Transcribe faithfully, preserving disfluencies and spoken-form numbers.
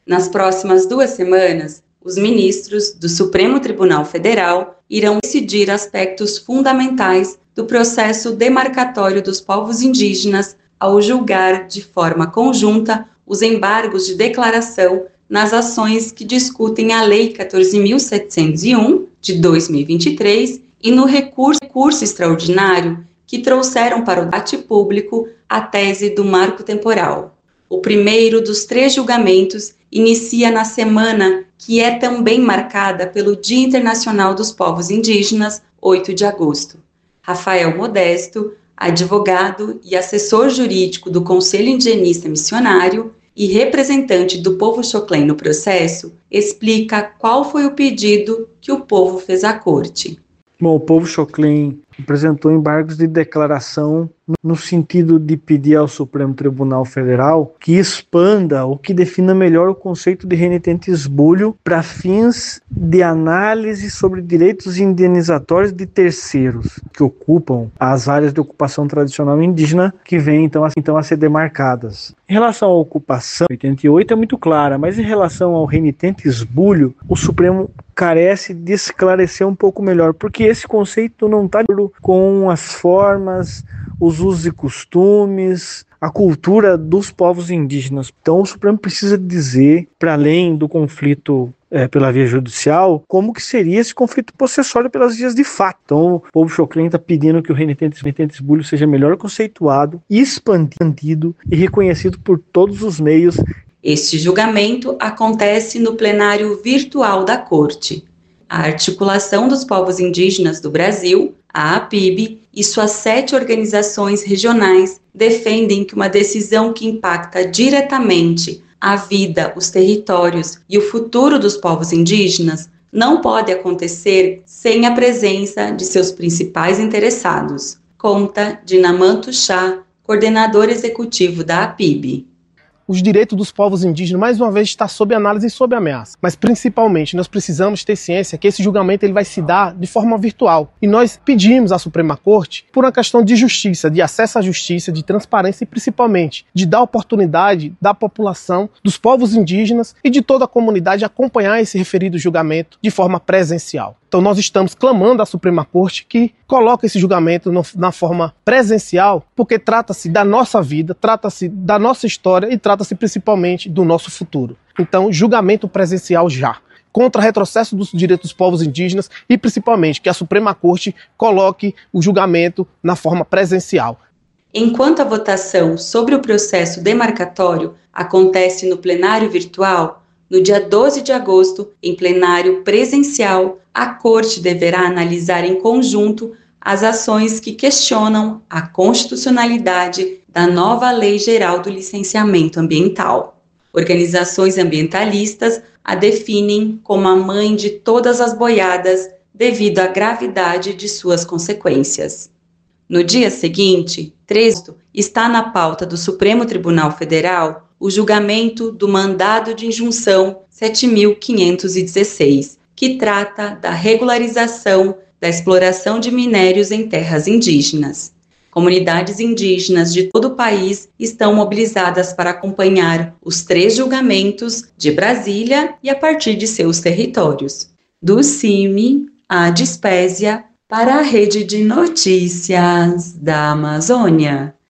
Nas próximas duas semanas, os ministros do Supremo Tribunal Federal irão decidir aspectos fundamentais do processo demarcatório dos povos indígenas ao julgar de forma conjunta os embargos de declaração nas ações que discutem a Lei quatorze mil setecentos e um, de dois mil e vinte e três, e no recurso, recurso extraordinário que trouxeram para o debate público a tese do marco temporal. O primeiro dos três julgamentos inicia na semana que é também marcada pelo Dia Internacional dos Povos Indígenas, oito de agosto. Rafael Modesto, advogado e assessor jurídico do Conselho Indigenista Missionário e representante do povo Xoclen no processo, explica qual foi o pedido que o povo fez à corte. Bom, o povo Xoclen apresentou embargos de declaração no sentido de pedir ao Supremo Tribunal Federal que expanda ou que defina melhor o conceito de renitente esbulho para fins de análise sobre direitos indenizatórios de terceiros que ocupam as áreas de ocupação tradicional indígena que vêm então a, então a ser demarcadas. Em relação à ocupação, oitenta e oito é muito clara, mas em relação ao renitente esbulho, o Supremo carece de esclarecer um pouco melhor, porque esse conceito não está com as formas, os usos e costumes, a cultura dos povos indígenas. Então o Supremo precisa dizer, para além do conflito é, pela via judicial, como que seria esse conflito possessório pelas vias de fato. Então o povo Xoclen está pedindo que o renitente esbulho seja melhor conceituado, expandido e reconhecido por todos os meios. Este julgamento acontece no plenário virtual da Corte. A Articulação dos Povos Indígenas do Brasil, a APIB, e suas sete organizações regionais defendem que uma decisão que impacta diretamente a vida, os territórios e o futuro dos povos indígenas não pode acontecer sem a presença de seus principais interessados. Conta Dinamanto Chá, coordenador executivo da APIB. Os direitos dos povos indígenas, mais uma vez, está sob análise e sob ameaça. Mas, principalmente, nós precisamos ter ciência que esse julgamento ele vai se dar de forma virtual. E nós pedimos à Suprema Corte por uma questão de justiça, de acesso à justiça, de transparência e, principalmente, de dar oportunidade da população, dos povos indígenas e de toda a comunidade acompanhar esse referido julgamento de forma presencial. Então nós estamos clamando à Suprema Corte que coloque esse julgamento no, na forma presencial, porque trata-se da nossa vida, trata-se da nossa história e trata-se principalmente do nosso futuro. Então, julgamento presencial já, contra retrocesso dos direitos dos povos indígenas e principalmente que a Suprema Corte coloque o julgamento na forma presencial. Enquanto a votação sobre o processo demarcatório acontece no plenário virtual, no dia doze de agosto, em plenário presencial, a Corte deverá analisar em conjunto as ações que questionam a constitucionalidade da nova Lei Geral do Licenciamento Ambiental. Organizações ambientalistas a definem como a mãe de todas as boiadas devido à gravidade de suas consequências. No dia seguinte, treze, está na pauta do Supremo Tribunal Federal o julgamento do mandado de injunção sete mil quinhentos e dezesseis, que trata da regularização da exploração de minérios em terras indígenas. Comunidades indígenas de todo o país estão mobilizadas para acompanhar os três julgamentos de Brasília e a partir de seus territórios. Do CIMI à Dispésia, para a Rede de Notícias da Amazônia.